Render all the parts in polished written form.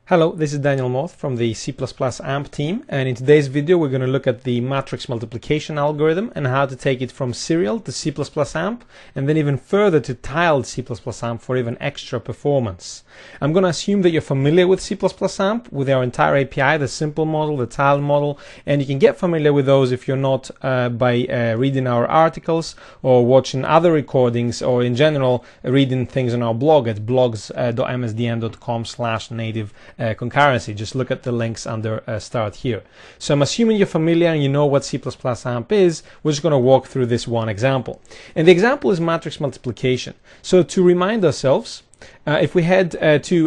Hello, this is Daniel Moth from the C++ AMP team, and in today's video we're going to look at the matrix multiplication algorithm and how to take it from serial to C++ AMP and then even further to tiled C++ AMP for even extra performance. I'm going to assume that you're familiar with C++ AMP, with our entire API, the simple model, the tiled model, and you can get familiar with those if you're not by reading our articles or watching other recordings, or in general reading things on our blog at blogs.msdn.com/native concurrency. Just look at the links under start here. So I'm assuming you're familiar and you know what C++ AMP is. We're just going to walk through this one example. And the example is matrix multiplication. So to remind ourselves, if we had two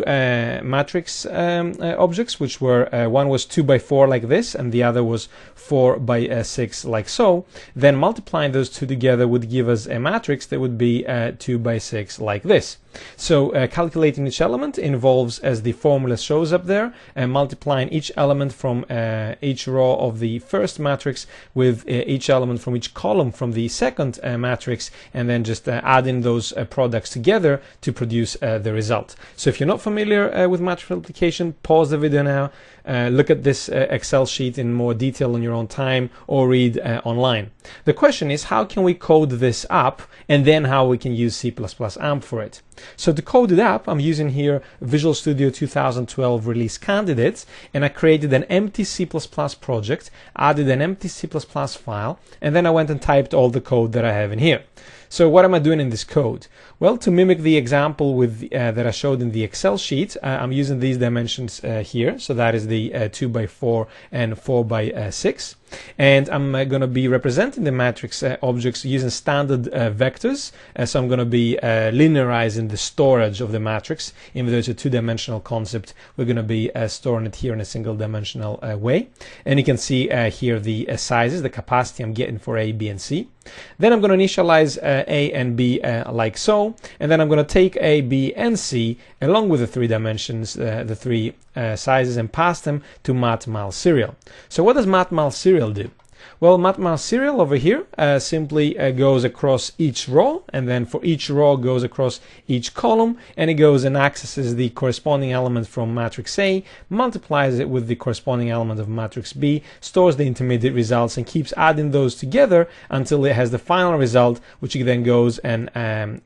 matrix objects, which were one was 2 by 4 like this and the other was 4 by 6 like so, then multiplying those two together would give us a matrix that would be 2 by 6 like this. So calculating each element involves, as the formula shows up there, multiplying each element from each row of the first matrix with each element from each column from the second matrix, and then just adding those products together to produce the result. So if you're not familiar with matrix multiplication, pause the video now, look at this Excel sheet in more detail on your own time, or read online. The question is, how can we code this up, and then how we can use C++ AMP for it. So to code it up, I'm using here Visual Studio 2012 release candidates, and I created an empty C++ project, added an empty C++ file, and then I went and typed all the code that I have in here. So what am I doing in this code? Well, to mimic the example with that I showed in the Excel sheet, I'm using these dimensions here. So that is the 2 by 4 and 4 by 6. And I'm going to be representing the matrix objects using standard vectors. So I'm going to be linearizing the storage of the matrix. Even though it's a two-dimensional concept, we're going to be storing it here in a single-dimensional way. And you can see here the sizes, the capacity I'm getting for A, B, and C. Then I'm going to initialize A and B like so. And then I'm going to take A, B, and C along with the three dimensions, the three sizes, and pass them to matmul_serial. So what does matmul_serial do? Well, matmul_serial over here simply goes across each row, and then for each row goes across each column, and it goes and accesses the corresponding element from matrix A, multiplies it with the corresponding element of matrix B, stores the intermediate results, and keeps adding those together until it has the final result, which it then goes and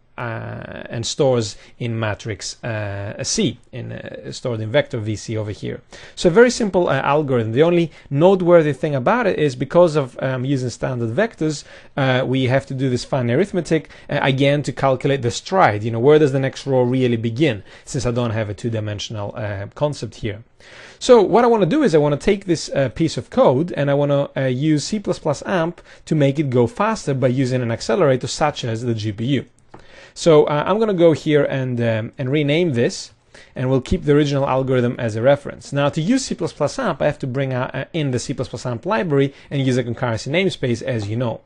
stores in matrix C, stored in vector VC over here. So a very simple algorithm. The only noteworthy thing about it is, because of using standard vectors, we have to do this fine arithmetic again to calculate the stride. You know, where does the next row really begin, since I don't have a two-dimensional concept here. So what I want to do is I want to take this piece of code, and I want to use C++ AMP to make it go faster by using an accelerator such as the GPU. So I'm going to go here and rename this, and we'll keep the original algorithm as a reference. Now, to use C++ AMP, I have to bring in the C++ AMP library and use a concurrency namespace, as you know.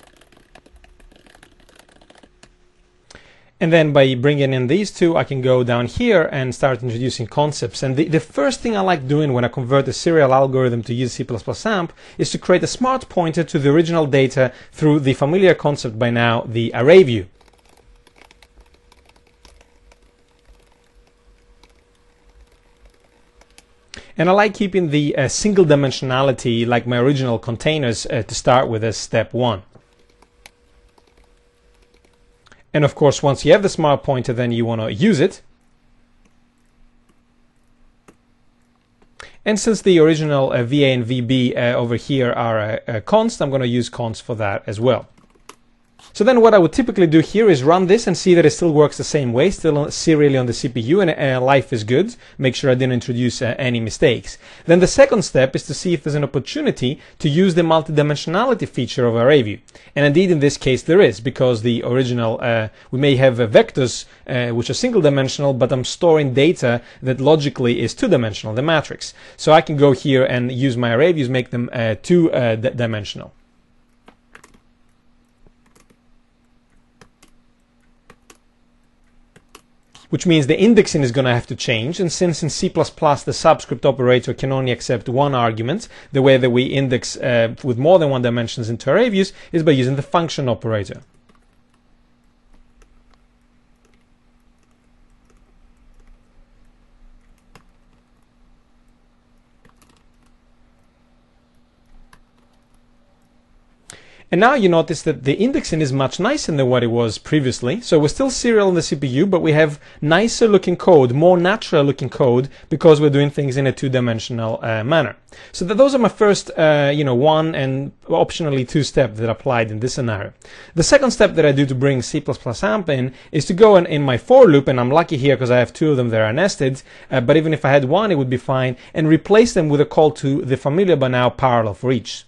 And then by bringing in these two, I can go down here and start introducing concepts. And the first thing I like doing when I convert a serial algorithm to use C++ AMP is to create a smart pointer to the original data through the familiar concept by now, the array view. And I like keeping the single dimensionality, like my original containers, to start with as step 1. And of course, once you have the smart pointer, then you want to use it. And since the original VA and VB over here are const, I'm going to use const for that as well. So then what I would typically do here is run this and see that it still works the same way, still serially on the CPU, and life is good. Make sure I didn't introduce any mistakes. Then the second step is to see if there's an opportunity to use the multidimensionality feature of ArrayView. And indeed in this case there is, because the original, we may have vectors which are single dimensional, but I'm storing data that logically is two-dimensional, the matrix. So I can go here and use my ArrayViews, make them two-dimensional. Which means the indexing is going to have to change. And since in C++ the subscript operator can only accept one argument, the way that we index with more than one dimensions into array views is by using the function operator. And now you notice that the indexing is much nicer than what it was previously. So we're still serial in the CPU, but we have nicer looking code, more natural looking code, because we're doing things in a two-dimensional manner. So those are my first, one and optionally two steps that applied in this scenario. The second step that I do to bring C++ AMP in is to go in my for loop, and I'm lucky here because I have two of them that are nested, but even if I had one, it would be fine, and replace them with a call to the familiar but now parallel for each.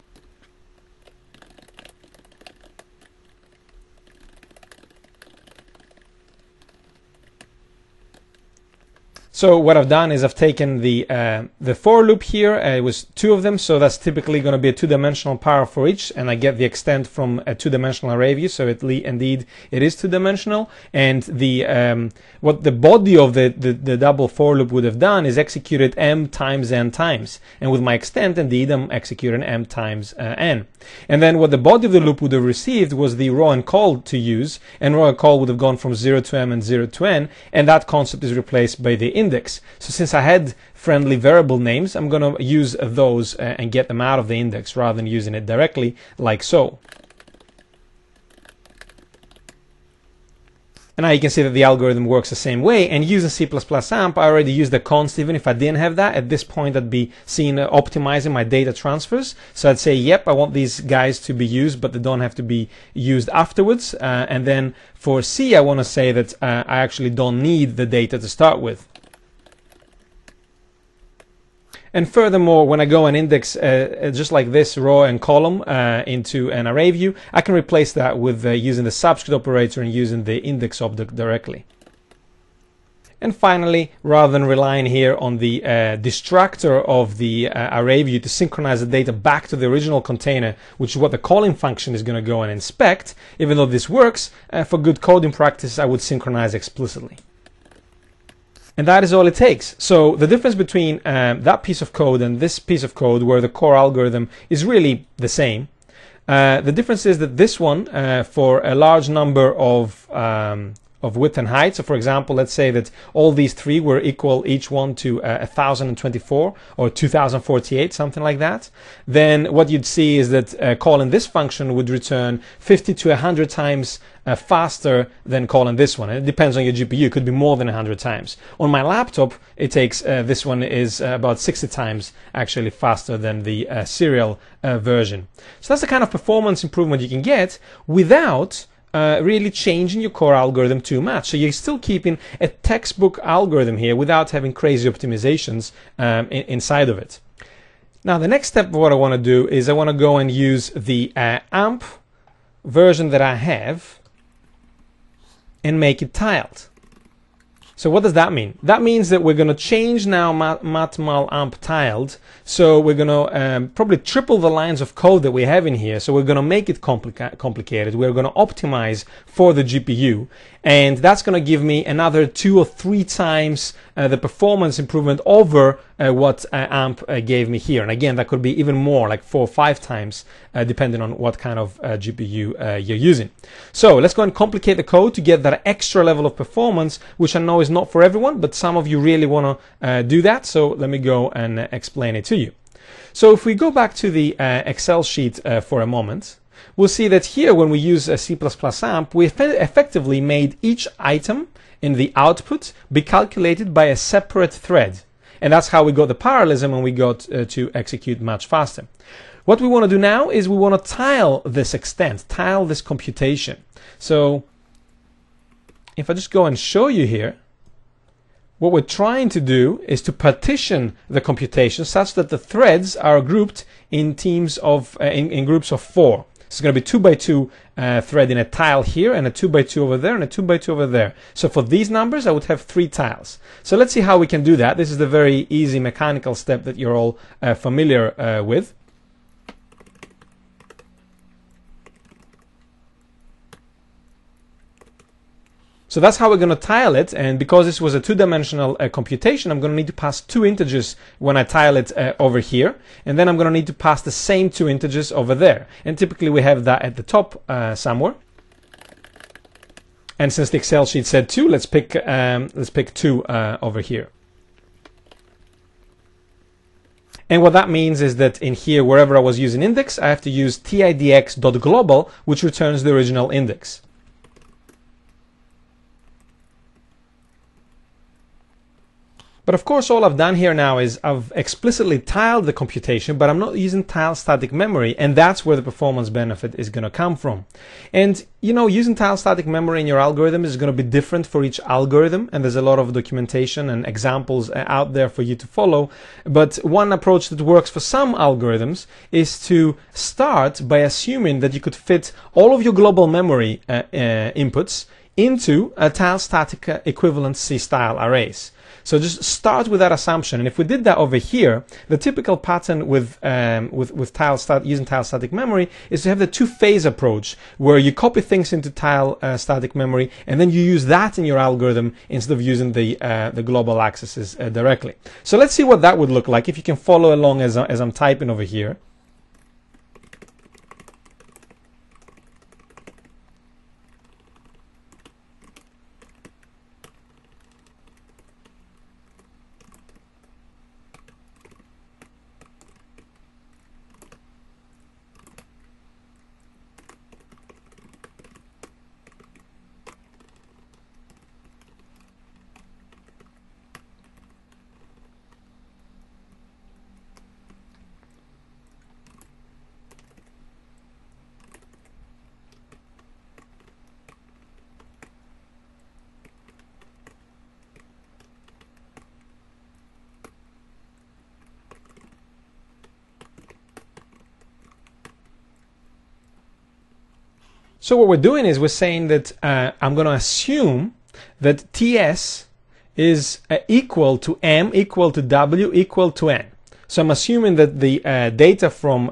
So what I've done is I've taken the for loop here. It was two of them, so that's typically going to be a two-dimensional parallel for each, and I get the extent from a two-dimensional array view. So indeed it is two-dimensional, and the what the body of the double for loop would have done is executed m times n times, and with my extent, indeed, I'm executing m times n. And then what the body of the loop would have received was the row and call to use, and row and call would have gone from 0 to m and 0 to n, and that concept is replaced by the index. So since I had friendly variable names, I'm going to use those and get them out of the index rather than using it directly like so. And now you can see that the algorithm works the same way, and using C++ AMP, I already used the const. Even if I didn't have that, at this point I'd be seeing optimizing my data transfers. So I'd say, yep, I want these guys to be used, but they don't have to be used afterwards. And then for C, I want to say that I actually don't need the data to start with. And furthermore, when I go and index just like this row and column into an array view, I can replace that with using the subscript operator and using the index object directly. And finally, rather than relying here on the destructor of the array view to synchronize the data back to the original container, which is what the calling function is going to go and inspect, even though this works, for good coding practice, I would synchronize explicitly. And that is all it takes. So the difference between that piece of code and this piece of code, where the core algorithm is really the same, the difference is that this one, for a large number of width and height, so for example, let's say that all these three were equal each one to 1024 or 2048, something like that, then what you'd see is that calling this function would return 50 to 100 times faster than calling this one. And it depends on your GPU. It could be more than 100 times. On my laptop, it takes, this one is about 60 times actually faster than the serial version. So that's the kind of performance improvement you can get without really changing your core algorithm too much. So you're still keeping a textbook algorithm here without having crazy optimizations inside of it. Now, the next step of what I want to do is I want to go and use the AMP version that I have and make it tiled. So what does that mean? That means that we're going to change now matmal amp tiled. So we're going to probably triple the lines of code that we have in here. So we're going to make it complicated. We're going to optimize for the GPU. And that's going to give me another 2 or 3 times the performance improvement over what AMP gave me here. And again, that could be even more, like 4 or 5 times, depending on what kind of GPU you're using. So let's go and complicate the code to get that extra level of performance, which I know is not for everyone, but some of you really want to do that. So let me go and explain it to you. So if we go back to the Excel sheet for a moment, we'll see that here when we use C++ AMP, we effectively made each item in the output be calculated by a separate thread. And that's how we got the parallelism and we got to execute much faster. What we want to do now is we want to tile this extent, tile this computation. So if I just go and show you here, what we're trying to do is to partition the computation such that the threads are grouped in teams of in groups of 4. It's going to be 2 by 2 thread in a tile here, and a 2 by 2 over there, and a 2 by 2 over there. So for these numbers, I would have 3 tiles. So let's see how we can do that. This is the very easy mechanical step that you're all familiar with. So that's how we're going to tile it, and because this was a 2-dimensional computation, I'm going to need to pass 2 integers when I tile it over here, and then I'm going to need to pass the same 2 integers over there. And typically we have that at the top somewhere. And since the Excel sheet said 2, let's pick 2 over here. And what that means is that in here, wherever I was using index, I have to use tidx.global, which returns the original index. But of course, all I've done here now is I've explicitly tiled the computation, but I'm not using tile static memory, and that's where the performance benefit is going to come from. And you know, using tile static memory in your algorithm is going to be different for each algorithm, and there's a lot of documentation and examples out there for you to follow. But one approach that works for some algorithms is to start by assuming that you could fit all of your global memory inputs into a tile static equivalent C-style arrays. So just start with that assumption, and if we did that over here, the typical pattern with using tile static memory is to have the two-phase approach, where you copy things into tile static memory, and then you use that in your algorithm instead of using the global accesses directly. So let's see what that would look like if you can follow along as I'm typing over here. So what we're doing is we're saying that I'm going to assume that TS is equal to M equal to W equal to N. So I'm assuming that the data from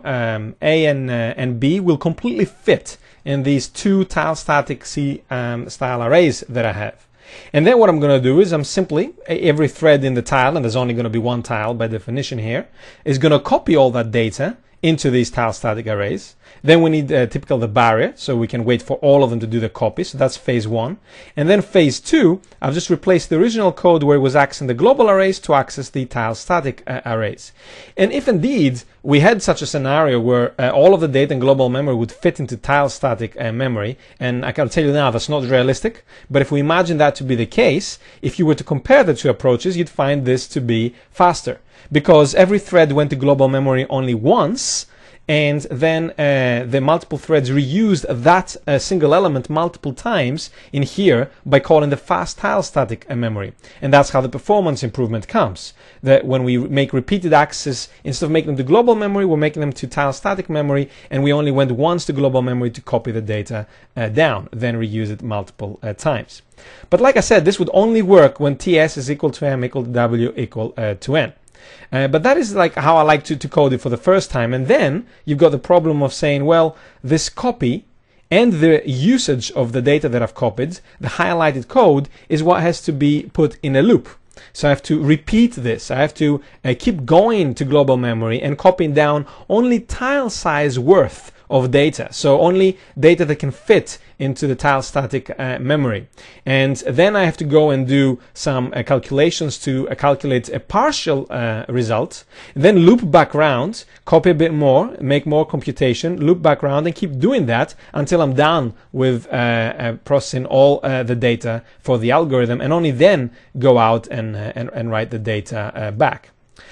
A and B will completely fit in these two tile static C style arrays that I have. And then what I'm going to do is I'm simply, every thread in the tile, and there's only going to be one tile by definition here, is going to copy all that data into these tile static arrays. Then we need typical the barrier, so we can wait for all of them to do the copy. So that's phase one. And then phase two, I've just replaced the original code where it was accessing the global arrays to access the tile static arrays. And if indeed we had such a scenario where all of the data in global memory would fit into tile static memory, and I can tell you now that's not realistic, but if we imagine that to be the case, if you were to compare the two approaches, you'd find this to be faster, because every thread went to global memory only once, and then the multiple threads reused that single element multiple times in here by calling the fast tile static memory. And that's how the performance improvement comes. That when we make repeated access, instead of making them to global memory, we're making them to tile static memory, and we only went once to global memory to copy the data down, then reuse it multiple times. But like I said, this would only work when TS is equal to M equal to W equal to N. But that is like how I like to code it for the first time. And then you've got the problem of saying, well, this copy and the usage of the data that I've copied, the highlighted code, is what has to be put in a loop. So I have to repeat this. I have to keep going to global memory and copying down only tile size worth of data. So only data that can fit into the tile static memory. And then I have to go and do some calculations to calculate a partial result, then loop back around, copy a bit more, make more computation, loop back around, and keep doing that until I'm done with processing all the data for the algorithm, and only then go out and write the data back.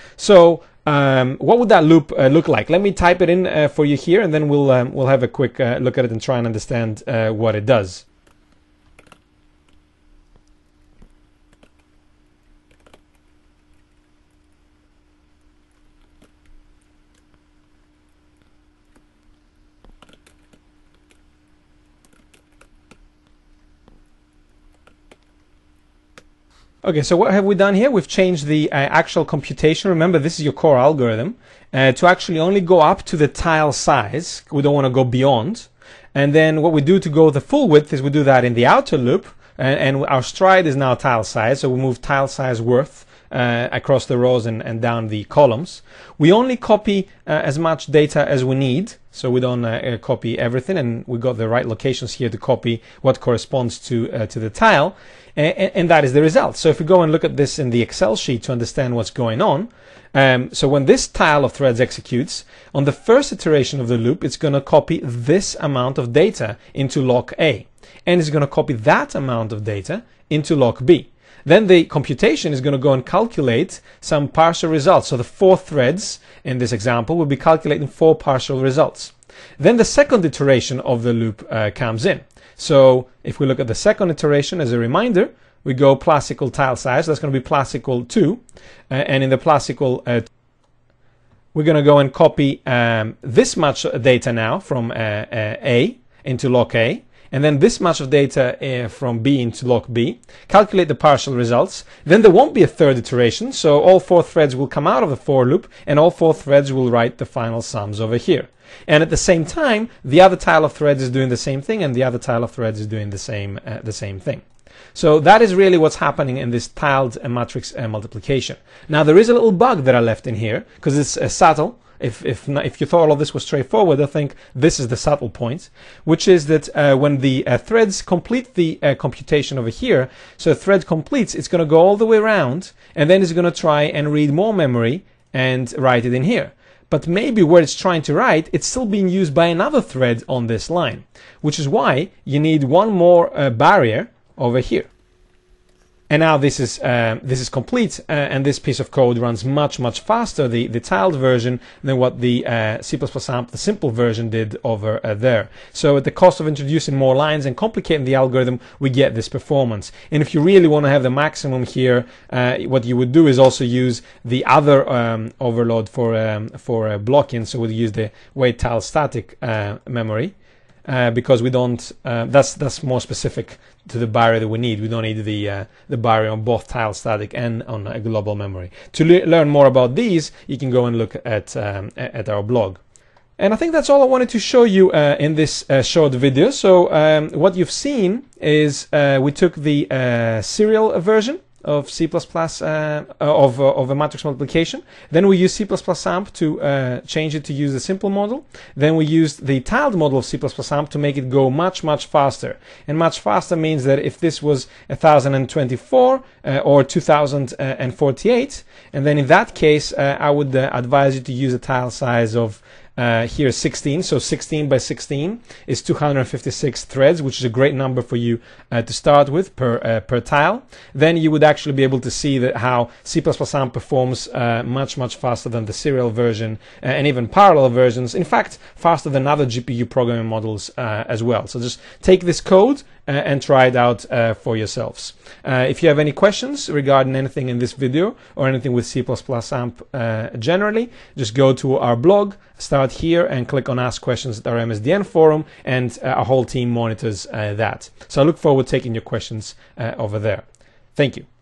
So what would that loop look like? Let me type it in for you here, and then we'll have a quick look at it and try and understand what it does. Okay, so what have we done here? We've changed the actual computation. Remember, this is your core algorithm, to actually only go up to the tile size. We don't want to go beyond. And then what we do to go the full width is we do that in the outer loop, and our stride is now tile size, so we move tile size worth across the rows and down the columns. We only copy as much data as we need, so we don't copy everything, and we got the right locations here to copy what corresponds to the tile, and that is the result. So if we go and look at this in the Excel sheet to understand what's going on, so when this tile of threads executes, on the first iteration of the loop, it's going to copy this amount of data into lock A, and it's going to copy that amount of data into lock B. Then the computation is going to go and calculate some partial results. So the 4 threads in this example will be calculating 4 partial results. Then the second iteration of the loop comes in. So if we look at the second iteration as a reminder, we go plus equal tile size. That's going to be plus equal 2. And in the plus equal, we're going to go and copy this much data now from A into lock A. And then this much of data from B into lock B, calculate the partial results. Then there won't be a third iteration, so all 4 threads will come out of the for loop, and all 4 threads will write the final sums over here. And at the same time, the other tile of threads is doing the same thing, and the other tile of threads is doing the same thing. So that is really what's happening in this tiled matrix multiplication. Now there is a little bug that I left in here, because it's subtle. If you thought all of this was straightforward, I think this is the subtle point, which is that when the threads complete the computation over here, so a thread completes, it's going to go all the way around, and then it's going to try and read more memory and write it in here. But maybe where it's trying to write, it's still being used by another thread on this line, which is why you need one more barrier over here. And now this is complete, and this piece of code runs much faster, the tiled version, than what the C++AMP, the simple version, did over there. So at the cost of introducing more lines and complicating the algorithm, we get this performance. And if you really want to have the maximum here, what you would do is also use the other overload for blocking. So we'll use the wait tile static memory. Because we don't, that's more specific to the barrier that we need. We don't need the barrier on both tile static and on a global memory. To learn more about these, you can go and look at our blog. And I think that's all I wanted to show you in this short video. So what you've seen is we took the serial version of C++ of a matrix multiplication. Then we use C++AMP to change it to use the simple model. Then we used the tiled model of C++AMP to make it go much faster. And much faster means that if this was 1024 or 2048, and then in that case I would advise you to use a tile size of here 16, so 16 by 16 is 256 threads, which is a great number for you to start with per tile. Then you would actually be able to see that how C++AMP performs much faster than the serial version and even parallel versions. In fact, faster than other GPU programming models as well. So just take this code and try it out for yourselves. If you have any questions regarding anything in this video or anything with C++AMP generally, just go to our blog, start here and click on Ask Questions at our MSDN forum, and our whole team monitors that. So I look forward to taking your questions over there. Thank you.